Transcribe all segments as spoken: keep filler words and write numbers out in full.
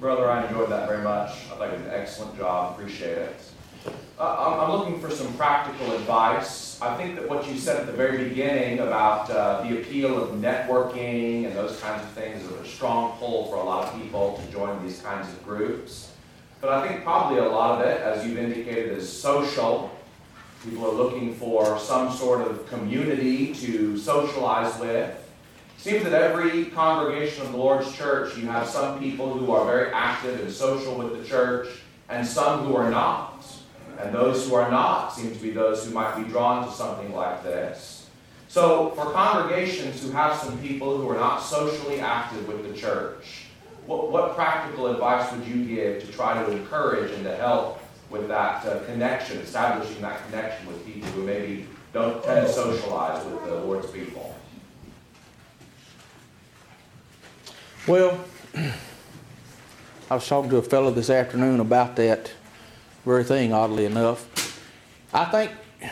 Brother, I enjoyed that very much. I thought you did an excellent job. Appreciate it. Uh, I'm looking for some practical advice. I think that what you said at the very beginning about uh, the appeal of networking and those kinds of things is a strong pull for a lot of people to join these kinds of groups. But I think probably a lot of it, as you've indicated, is social. People are looking for some sort of community to socialize with. It seems that every congregation of the Lord's church, you have some people who are very active and social with the church, and some who are not. And those who are not seem to be those who might be drawn to something like this. So for congregations who have some people who are not socially active with the church, what, what practical advice would you give to try to encourage and to help with that uh, connection, establishing that connection with people who maybe don't tend to socialize with the Lord's people? Well, I was talking to a fellow this afternoon about that very thing, oddly enough. I think,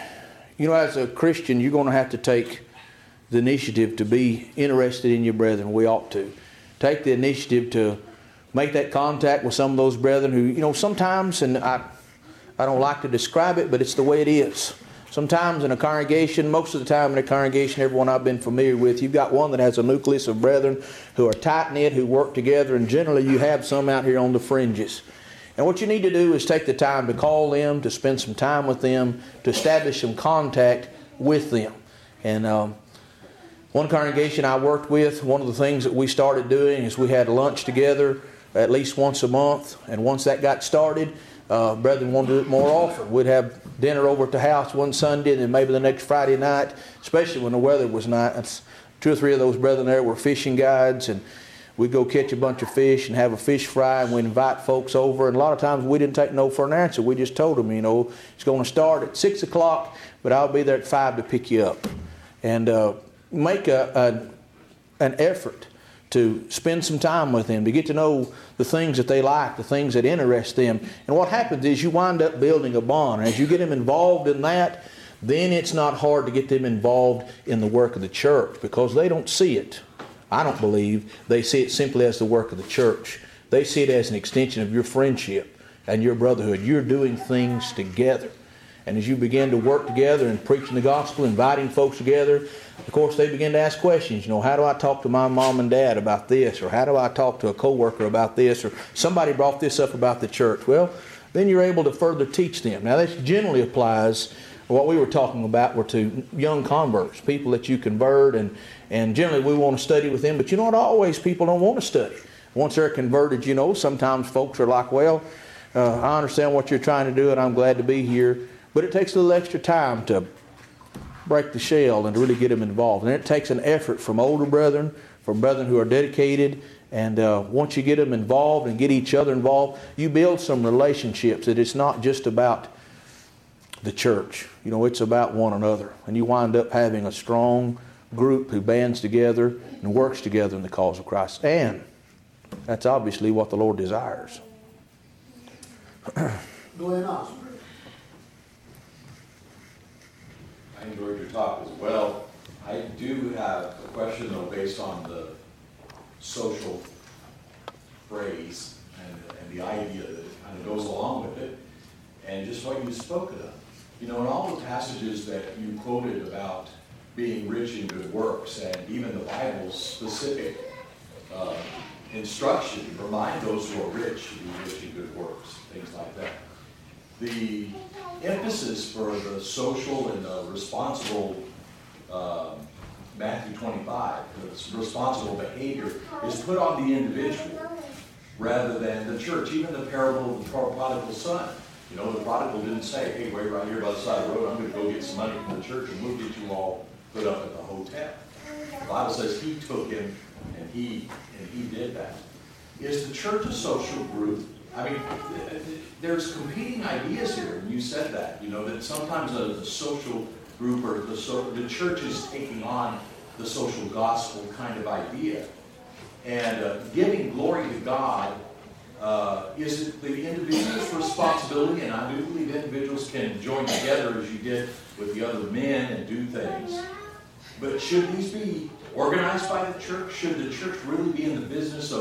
you know, as a Christian, you're going to have to take the initiative to be interested in your brethren. We ought to. Take the initiative to make that contact with some of those brethren who, you know, sometimes, and I, I don't like to describe it, but it's the way it is. Sometimes in a congregation, most of the time in a congregation, everyone I've been familiar with, you've got one that has a nucleus of brethren who are tight-knit, who work together, and generally you have some out here on the fringes. And what you need to do is take the time to call them, to spend some time with them, to establish some contact with them. And um, one congregation I worked with, one of the things that we started doing is we had lunch together at least once a month. And once that got started, uh, brethren wanted to do it more often. We'd have dinner over at the house one Sunday, and then maybe the next Friday night, especially when the weather was nice. Two or three of those brethren there were fishing guides, and we'd go catch a bunch of fish and have a fish fry, and we'd invite folks over. And a lot of times we didn't take no for an answer. We just told them, you know, it's going to start at six o'clock, but I'll be there at five to pick you up. And uh, make a, a an effort to spend some time with them, to get to know the things that they like, the things that interest them. And what happens is you wind up building a bond. And as you get them involved in that, then it's not hard to get them involved in the work of the church, because they don't see it. I don't believe they see it simply as the work of the church. They see it as an extension of your friendship and your brotherhood. You're doing things together. And as you begin to work together and preaching the gospel, inviting folks together, of course they begin to ask questions. You know, how do I talk to my mom and dad about this? Or how do I talk to a coworker about this? Or somebody brought this up about the church. Well, then you're able to further teach them. Now this generally applies, what we were talking about were to young converts, people that you convert, and And generally we want to study with them, but you know what, always people don't want to study. Once they're converted, you know, sometimes folks are like, well, uh, I understand what you're trying to do and I'm glad to be here, but it takes a little extra time to break the shell and to really get them involved. And it takes an effort from older brethren, from brethren who are dedicated, and uh, once you get them involved and get each other involved, you build some relationships that it's not just about the church. You know, it's about one another. And you wind up having a strong group who bands together and works together in the cause of Christ. And that's obviously what the Lord desires. Go ahead, Oscar. I enjoyed your talk as well. I do have a question, though, based on the social phrase and, and the idea that kind of goes along with it, and just what you spoke of. You know, in all the passages that you quoted about being rich in good works, and even the Bible's specific uh, instruction, remind those who are rich to be rich in good works, things like that. The emphasis for the social and the responsible uh, Matthew twenty-five, the responsible behavior, is put on the individual rather than the church. Even the parable of the prodigal son. You know, the prodigal didn't say, hey, wait right here by the side of the road, I'm going to go get some money from the church and we'll get you all put up at the hotel. The Bible says he took him and he and he did that. Is the church a social group? I mean, there's competing ideas here, and you said that, you know, that sometimes the, the social group or the, so, the church is taking on the social gospel kind of idea. And uh, giving glory to God, uh, is it the individual's responsibility? And I do believe individuals can join together as you did with the other men and do things. But should these be organized by the church? Should the church really be in the business of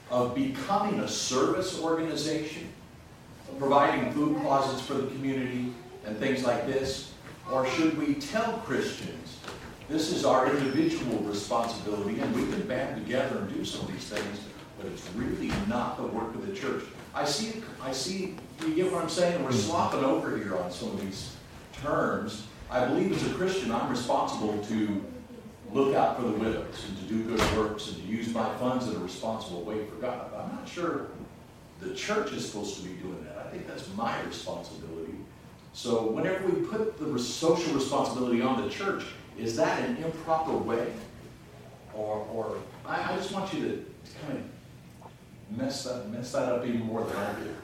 of becoming a service organization, providing food closets for the community and things like this? Or should we tell Christians, this is our individual responsibility and we can band together and do some of these things, but it's really not the work of the church? I see, I see, you get what I'm saying? We're slopping over here on some of these terms. I believe as a Christian, I'm responsible to look out for the widows and to do good works and to use my funds in a responsible way for God. But I'm not sure the church is supposed to be doing that. I think that's my responsibility. So whenever we put the social responsibility on the church, is that an improper way? Or, or I, I just want you to, to kind of mess that, mess that up even more than I did.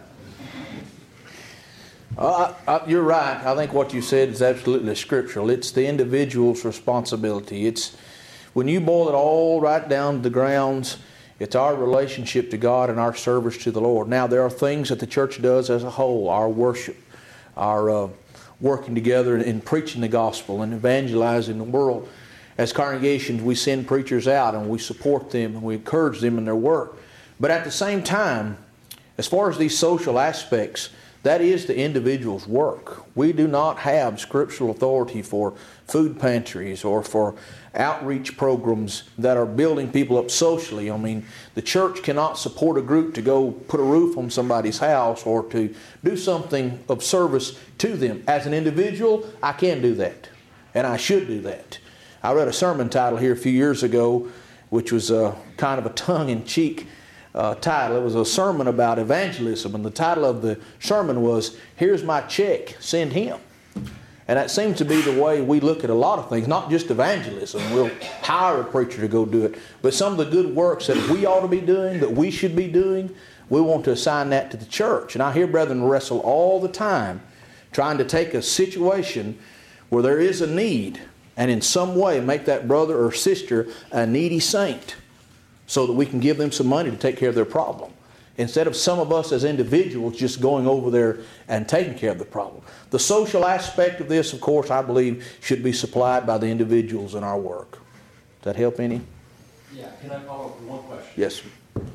Uh, I, I, you're right. I think what you said is absolutely scriptural. It's the individual's responsibility. It's when you boil it all right down to the grounds, it's our relationship to God and our service to the Lord. Now, there are things that the church does as a whole, our worship, our uh, working together in preaching the gospel and evangelizing the world. As congregations, we send preachers out and we support them and we encourage them in their work. But at the same time, as far as these social aspects, that is the individual's work. We do not have scriptural authority for food pantries or for outreach programs that are building people up socially. I mean, the church cannot support a group to go put a roof on somebody's house or to do something of service to them. As an individual, I can do that, and I should do that. I read a sermon title here a few years ago, which was a, kind of a tongue-in-cheek Uh, title. It was a sermon about evangelism, and the title of the sermon was, "Here's my check, send him." And that seems to be the way we look at a lot of things, not just evangelism. We'll hire a preacher to go do it, but some of the good works that we ought to be doing, that we should be doing, we want to assign that to the church. And I hear brethren wrestle all the time trying to take a situation where there is a need and in some way make that brother or sister a needy saint, so that we can give them some money to take care of their problem, instead of some of us as individuals just going over there and taking care of the problem. The social aspect of this, of course, I believe should be supplied by the individuals in our work. Does that help any? Yeah, can I follow up with one question? Yes, sir.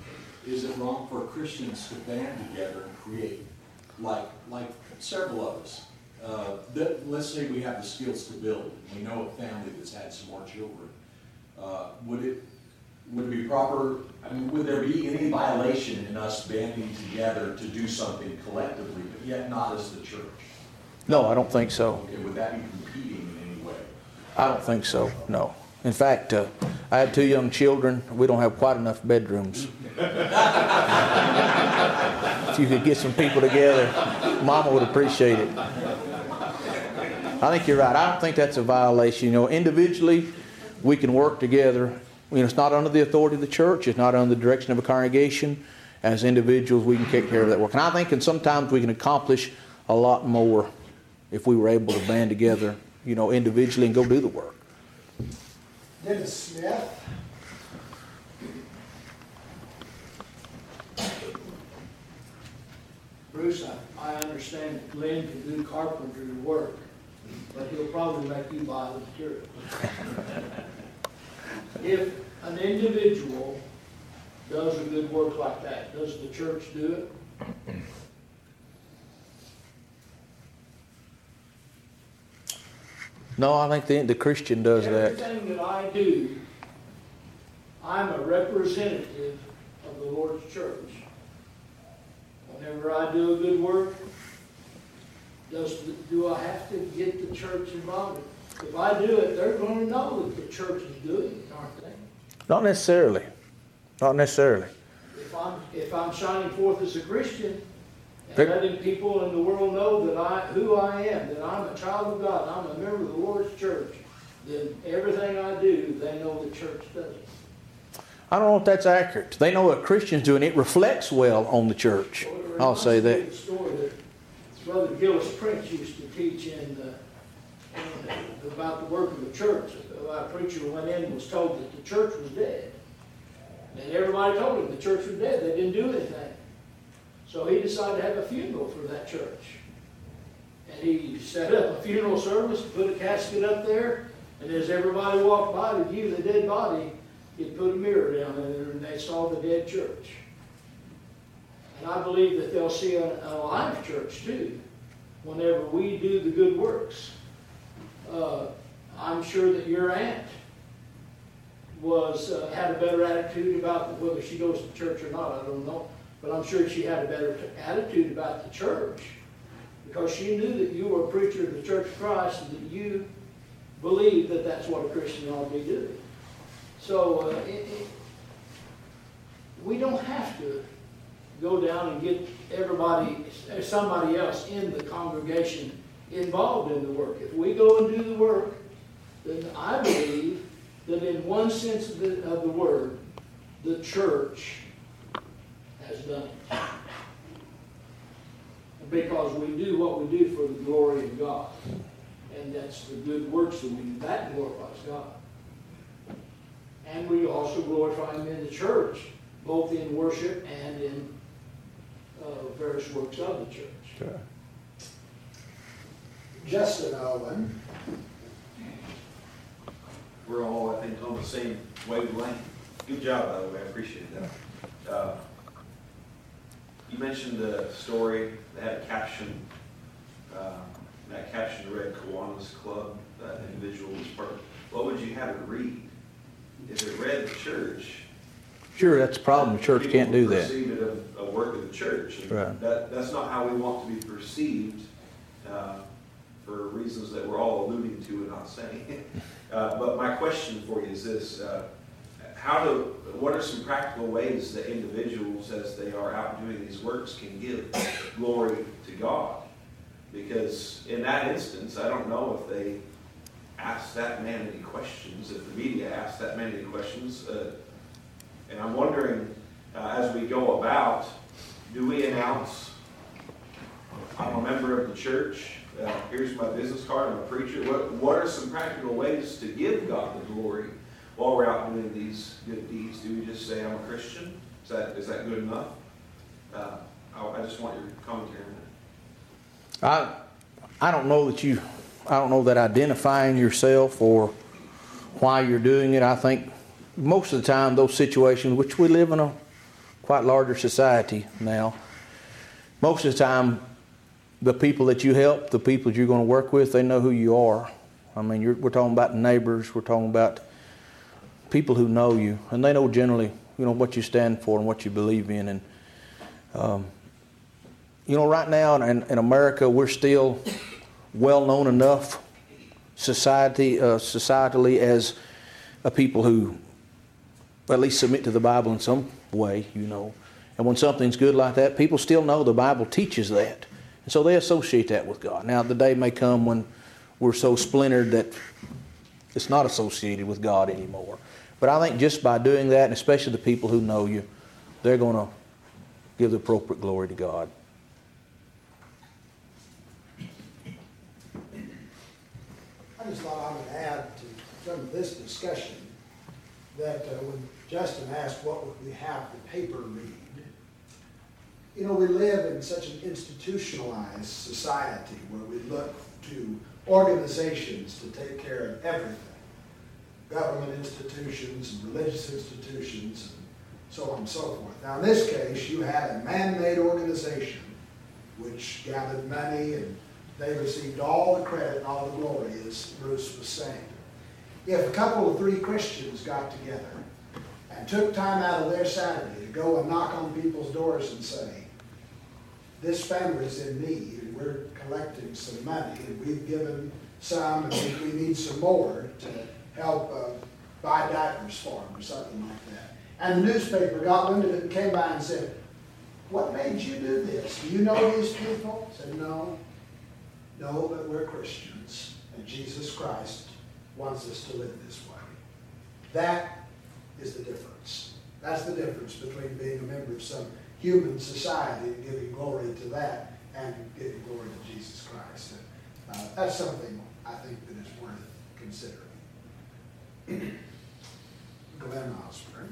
Is it wrong for Christians to band together and create, like like several of us, uh, that, let's say we have the skills to build, we know a family that's had some more children, uh, would it Would it be proper, I mean, would there be any violation in us banding together to do something collectively, but yet not as the church? No, I don't think so. Okay, would that be competing in any way? I don't think so, no. In fact, uh, I had two young children. We don't have quite enough bedrooms. If you could get some people together, Mama would appreciate it. I think you're right. I don't think that's a violation. You know, individually, we can work together. You know, it's not under the authority of the church. It's not under the direction of a congregation. As individuals, we can take care of that work. And I think and sometimes we can accomplish a lot more if we were able to band together, you know, individually and go do the work. Dennis Smith. Bruce, I, I understand that Glenn can do carpentry work, but he'll probably make you buy the material. If an individual does a good work like that, does the church do it? No, I think the, the Christian does that. Everything that I do, I'm a representative of the Lord's church. Whenever I do a good work, does do I have to get the church involved? If I do it, they're going to know that the church is doing it, aren't they? Not necessarily. Not necessarily. If I'm if I'm shining forth as a Christian and They're, letting people in the world know that I who I am, that I'm a child of God, I'm a member of the Lord's church, then everything I do, they know the church does it. I don't know if that's accurate. They know what Christians do, and it reflects well on the church. Well, I'll say that. The story that Brother Gillis Prince used to teach in the, about the work of the church. A preacher went in and was told that the church was dead. And everybody told him the church was dead. They didn't do anything. So he decided to have a funeral for that church. And he set up a funeral service, put a casket up there, and as everybody walked by to view the dead body, he put a mirror down in there and they saw the dead church. And I believe that they'll see a, a live church too, whenever we do the good works. Uh, I'm sure that your aunt was uh, had a better attitude about whether she goes to church or not, I don't know. But I'm sure she had a better t- attitude about the church because she knew that you were a preacher of the Church of Christ and that you believed that that's what a Christian ought to be doing. So uh, it, it, we don't have to go down and get everybody, somebody else in the congregation involved in the work. If we go and do the work, then I believe that in one sense of the, of the word, the church has done it. Because we do what we do for the glory of God. And that's the good works that we do. That glorifies God. And we also glorify Him in the church, both in worship and in uh, various works of the church. Sure. Justin Owen. We're all, I think, on the same wavelength. Good job, by the way. I appreciate that. Uh, you mentioned the story that had a caption. Uh, that caption read Kiwanis Club. That individual was part of. What would you have it read? If it read the church. Sure, that's the problem. The church can't do that. Perceive it of a work of the church. And Right. That that's not how we want to be perceived. Uh, for reasons that we're all alluding to and not saying. uh, but my question for you is this. Uh, how do, what are some practical ways that individuals, as they are out doing these works, can give glory to God? Because in that instance, I don't know if they ask that many questions, if the media asks that many questions. Uh, and I'm wondering, uh, as we go about, do we announce, I'm a member of the church, Uh, here's my business card, I'm a preacher. What, what are some practical ways to give God the glory while we're out doing these good deeds? Do we just say, I'm a Christian? Is that is that good enough? Uh, I, I just want your commentary on that. I I don't know that you, I don't know that identifying yourself or why you're doing it. I think most of the time those situations, which we live in a quite larger society now, most of the time the people that you help, the people you're going to work with, they know who you are. I mean, you're, we're talking about neighbors. We're talking about people who know you, and they know generally, you know, what you stand for and what you believe in. And um, you know, right now in, in America, we're still well known enough, society, uh, societally, as a people who at least submit to the Bible in some way, you know. And when something's good like that, people still know the Bible teaches that. And so they associate that with God. Now, the day may come when we're so splintered that it's not associated with God anymore. But I think just by doing that, and especially the people who know you, they're going to give the appropriate glory to God. I just thought I would add to some of this discussion that uh, when Justin asked what would we have the paper read, you know, we live in such an institutionalized society where we look to organizations to take care of everything. Government institutions and religious institutions and so on and so forth. Now in this case, you had a man-made organization which gathered money and they received all the credit and all the glory, as Bruce was saying. If a couple of three Christians got together and took time out of their Saturday to go and knock on people's doors and say, this family's in need and we're collecting some money and we've given some and we, we need some more to help uh, buy diapers for them or something like that. And the newspaper got wind of it and came by and said, what made you do this? Do you know these people? I said, no. No, but we're Christians and Jesus Christ wants us to live this way. That is the difference. That's the difference between being a member of some human society and giving glory to that and giving glory to Jesus Christ. And, uh, that's something I think that is worth considering. Glenn Osborne.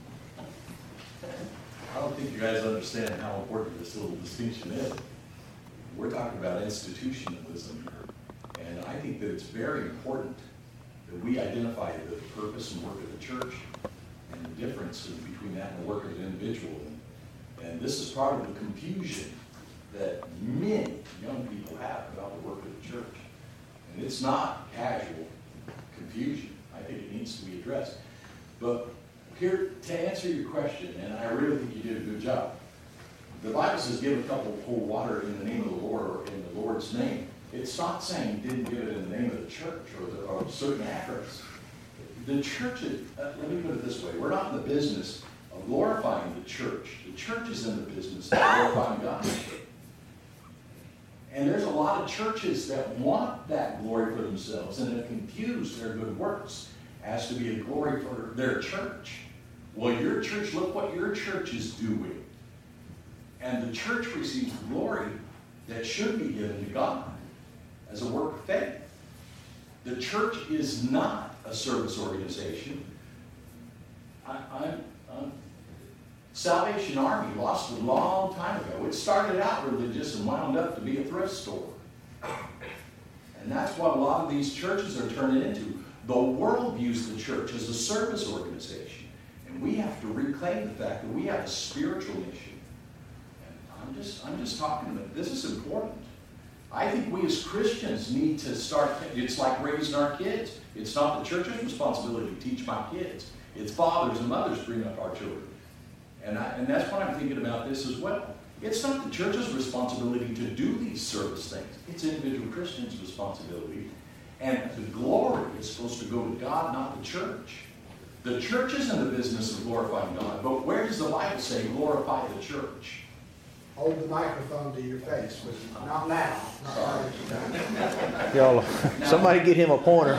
I don't think you guys understand how important this little distinction is. We're talking about institutionalism here, and I think that it's very important that we identify the purpose and work of the church and the difference between that and the work of an individual. And And this is part of the confusion that many young people have about the work of the church. And it's not casual confusion. I think it needs to be addressed. But here, to answer your question, and I really think you did a good job, the Bible says give a couple pour water in the name of the Lord or in the Lord's name. It's not saying you didn't give it in the name of the church or, the, or certain address. The church is, uh, let me put it this way, we're not in the business of glorifying the church. The church is in the business of glorifying God. And there's a lot of churches that want that glory for themselves and have confused their good works as to be a glory for their church. Well, your church, look what your church is doing. And the church receives glory that should be given to God as a work of faith. The church is not a service organization. I, I'm, I'm, Salvation Army lost a long time ago. It started out religious and wound up to be a thrift store. And that's what a lot of these churches are turning into. The world views the church as a service organization. And we have to reclaim the fact that we have a spiritual mission. And I'm just, I'm just talking about this is important. I think we as Christians need to start, it's like raising our kids. It's not the church's responsibility to teach my kids. It's fathers and mothers bring up our children. And, I, and that's what I'm thinking about this as well. It's not the church's responsibility to do these service things. It's individual Christians' responsibility. And the glory is supposed to go to God, not the church. The church is in the business of glorifying God. But where does the Bible say glorify the church? Hold the microphone to your face, but not now. Not right. Y'all, somebody get him a pointer.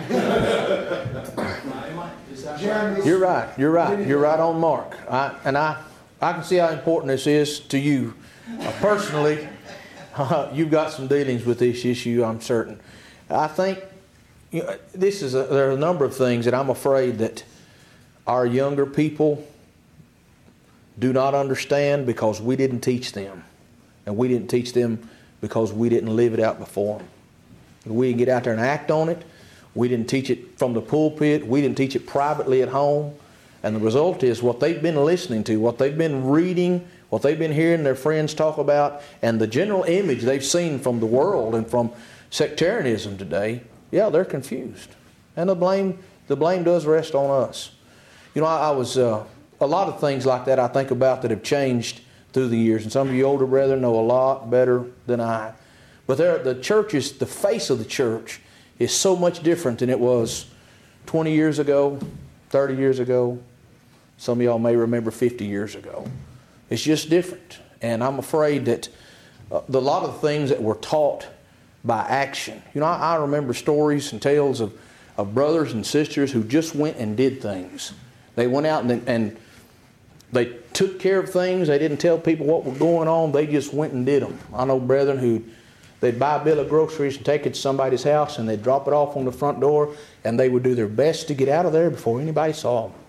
Jeremy, You're right. You're right. You're right on mark. I, and I, I can see how important this is to you. Uh, personally, uh, you've got some dealings with this issue, I'm certain. I think you know, this is a, there are a number of things that I'm afraid that our younger people do not understand because we didn't teach them. And we didn't teach them because we didn't live it out before them. We didn't get out there and act on it. We didn't teach it from the pulpit. We didn't teach it privately at home. And the result is what they've been listening to, what they've been reading, what they've been hearing their friends talk about, and the general image they've seen from the world and from sectarianism today, yeah, they're confused. And the blame, the blame does rest on us. You know, I, I was... Uh, A lot of things like that I think about that have changed through the years. And some of you older brethren know a lot better than I. But there, the church is, the face of the church is so much different than it was twenty years ago, thirty years ago. Some of y'all may remember fifty years ago. It's just different. And I'm afraid that uh, the, a lot of the things that were taught by action. You know, I, I remember stories and tales of, of brothers and sisters who just went and did things. They went out and, and they took care of things. They didn't tell people what was going on. They just went and did them. I know brethren who they'd buy a bill of groceries and take it to somebody's house and they'd drop it off on the front door and they would do their best to get out of there before anybody saw them.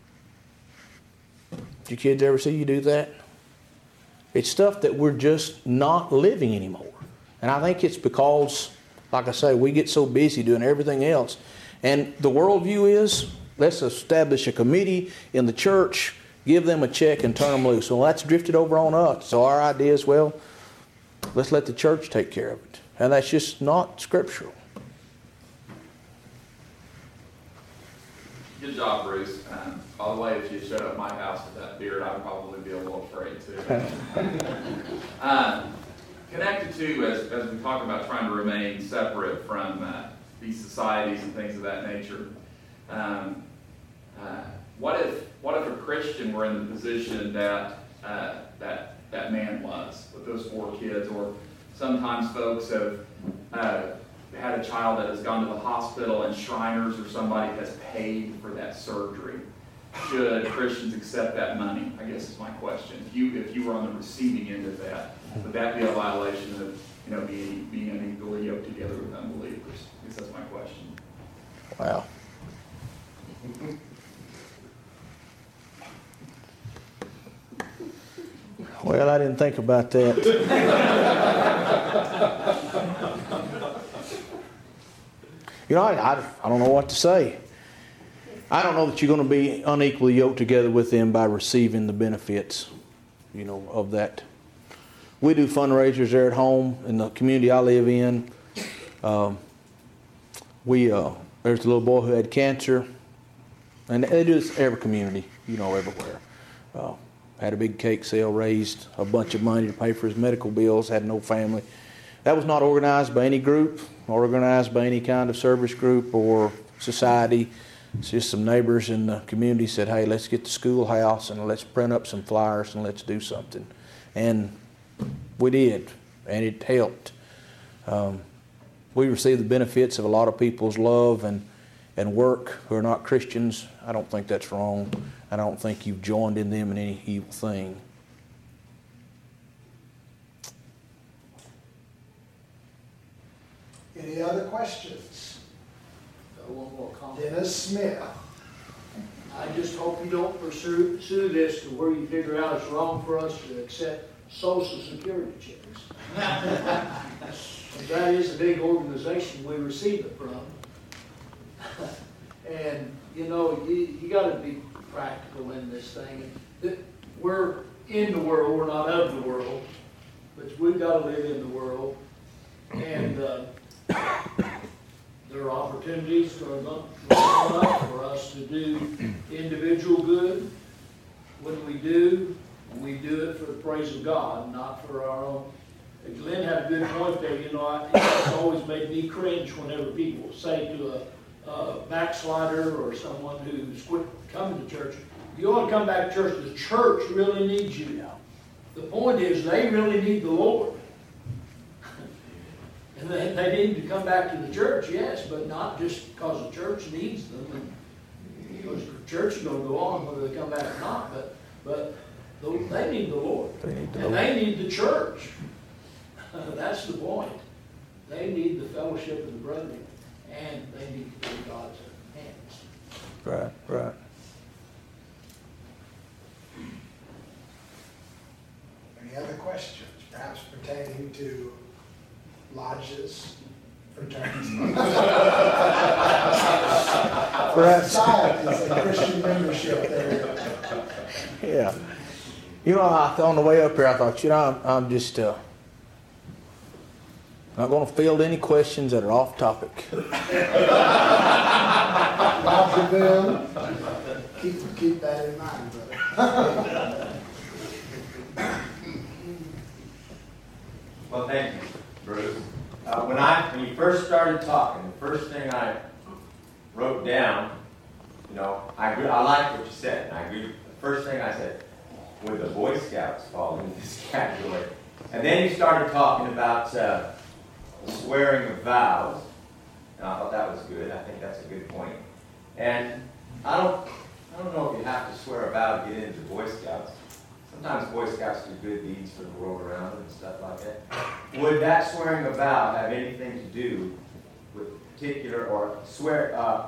Did your kids ever see you do that? It's stuff that we're just not living anymore. And I think it's because, like I say, we get so busy doing everything else. And the worldview is, let's establish a committee in the church, give them a check and turn them loose. Well, that's drifted over on us. So our idea is, well, let's let the church take care of it. And that's just not scriptural. Good job, Bruce. Um, by the way, if you showed up at my house with that beard, I'd probably be a little afraid too. um, connected to, as, as we talk about trying to remain separate from uh, these societies and things of that nature, um, uh, what if what if a Christian were in the position that uh, that that man was with those four kids, or sometimes folks have uh, had a child that has gone to the hospital and Shriners or somebody has paid for that surgery. Should Christians accept that money? I guess is my question. If you if you were on the receiving end of that, would that be a violation of you know being being unequally yoked together with unbelievers? I guess that's my question. Wow. Well, I didn't think about that. You know, I, I, I don't know what to say. I don't know that you're going to be unequally yoked together with them by receiving the benefits you know, of that. We do fundraisers there at home in the community I live in. Um, we uh, there's a little boy who had cancer, and it is every community, you know, everywhere. Uh, had a big cake sale, raised a bunch of money to pay for his medical bills, had no family. That was not organized by any group, organized by any kind of service group or society. It's just some neighbors in the community said, hey, let's get the schoolhouse and let's print up some flyers and let's do something. And we did, and it helped. Um, we received the benefits of a lot of people's love and, and work who are not Christians. I don't think that's wrong. I don't think you've joined in them in any evil thing. Any other questions? Got one more comment. Dennis Smith. I just hope you don't pursue, pursue this to where you figure out it's wrong for us to accept Social Security checks. That is a big organization we receive it from. And, you know, you, you got to be practical in this thing. We're in the world, we're not of the world, but we've got to live in the world. And uh, there are opportunities for, for us to do individual good. When we do, we do it for the praise of God, not for our own. Glenn had a good point there. You know, I, it's always made me cringe whenever people say to a, a backslider or someone who's quit coming to church, you ought to come back to church. The church really needs you now. The point is, they really need the Lord. And they, they need to come back to the church, yes, but not just because the church needs them. And, because the church is going to go on whether they come back or not. But but they need the Lord. They need the and Lord. they need the church. That's the point. They need the fellowship of the brethren, and they need to be in God's hands. Right, right. Any other questions, perhaps pertaining to lodges, fraternities? Perhaps. Societies and Christian membership there. Yeah. You know, I, on the way up here, I thought, you know, I'm, I'm just uh, not going to field any questions that are off topic. Rogerville, keep, keep that in mind, brother. Well, thank you, Bruce. Uh, when I when you first started talking, the first thing I wrote down, you know, I agree, I like what you said, and I agree. The first thing I said, would the Boy Scouts fall into this category? And then you started talking about uh, swearing of vows, and I thought that was good. I think that's a good point. And I don't, I don't know if you have to swear a vow to get into Boy Scouts. Sometimes Boy Scouts do good deeds for the world around them and stuff like that. Would that swearing a vow have anything to do with particular, or swear, uh,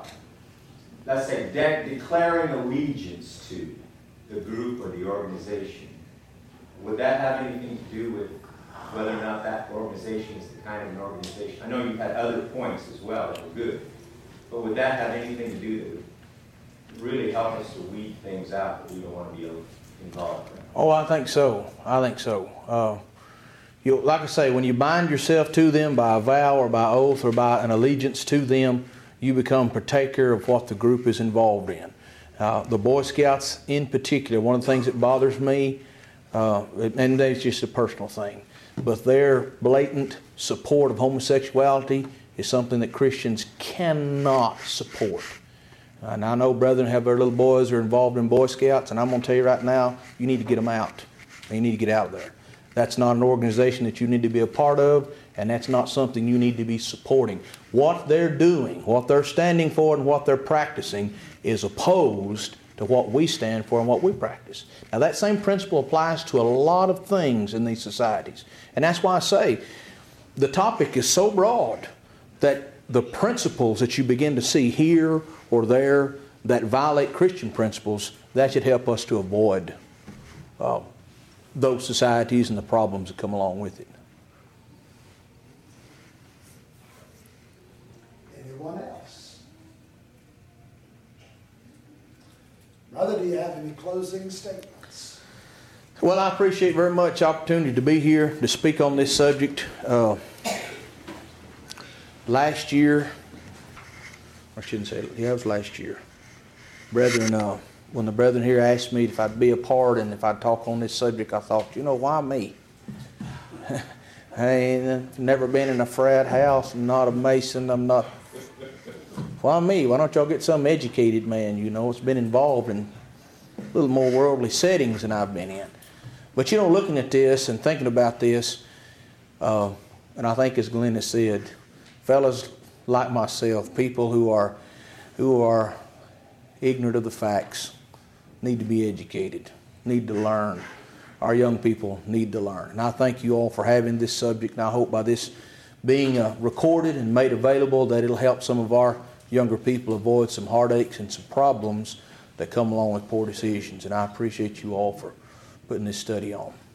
let's say, de- declaring allegiance to the group or the organization? Would that have anything to do with whether or not that organization is the kind of an organization? I know you had other points as well that were good, but would that have anything to do that would really help us to weed things out that we don't want to be involved in? Oh, I think so. I think so. Uh, you, like I say, when you bind yourself to them by a vow or by oath or by an allegiance to them, you become partaker of what the group is involved in. Uh, the Boy Scouts in particular, one of the things that bothers me, uh, and it's just a personal thing, but their blatant support of homosexuality is something that Christians cannot support. And I know brethren have their little boys who are involved in Boy Scouts, and I'm going to tell you right now, you need to get them out. You need to get out of there. That's not an organization that you need to be a part of, and that's not something you need to be supporting. What they're doing, what they're standing for, and what they're practicing is opposed to what we stand for and what we practice. Now, that same principle applies to a lot of things in these societies. And that's why I say the topic is so broad that the principles that you begin to see here or there that violate Christian principles, that should help us to avoid uh, those societies and the problems that come along with it. Anyone else? Brother, do you have any closing statements? Well, I appreciate very much the opportunity to be here to speak on this subject. Uh, last year, I shouldn't say it, yeah, it was last year. Brethren, uh, when the brethren here asked me if I'd be a part and if I'd talk on this subject, I thought, you know, why me? I ain't never been in a frat house. I'm not a Mason. I'm not. Why me? Why don't y'all get some educated man, you know, it's been involved in a little more worldly settings than I've been in. But, you know, looking at this and thinking about this, uh, and I think as Glenn has said, fellas like myself, people who are who are ignorant of the facts, need to be educated, need to learn. Our young people need to learn. And I thank you all for having this subject, and I hope by this being uh, recorded and made available that it'll help some of our younger people avoid some heartaches and some problems that come along with poor decisions. And I appreciate you all for putting this study on.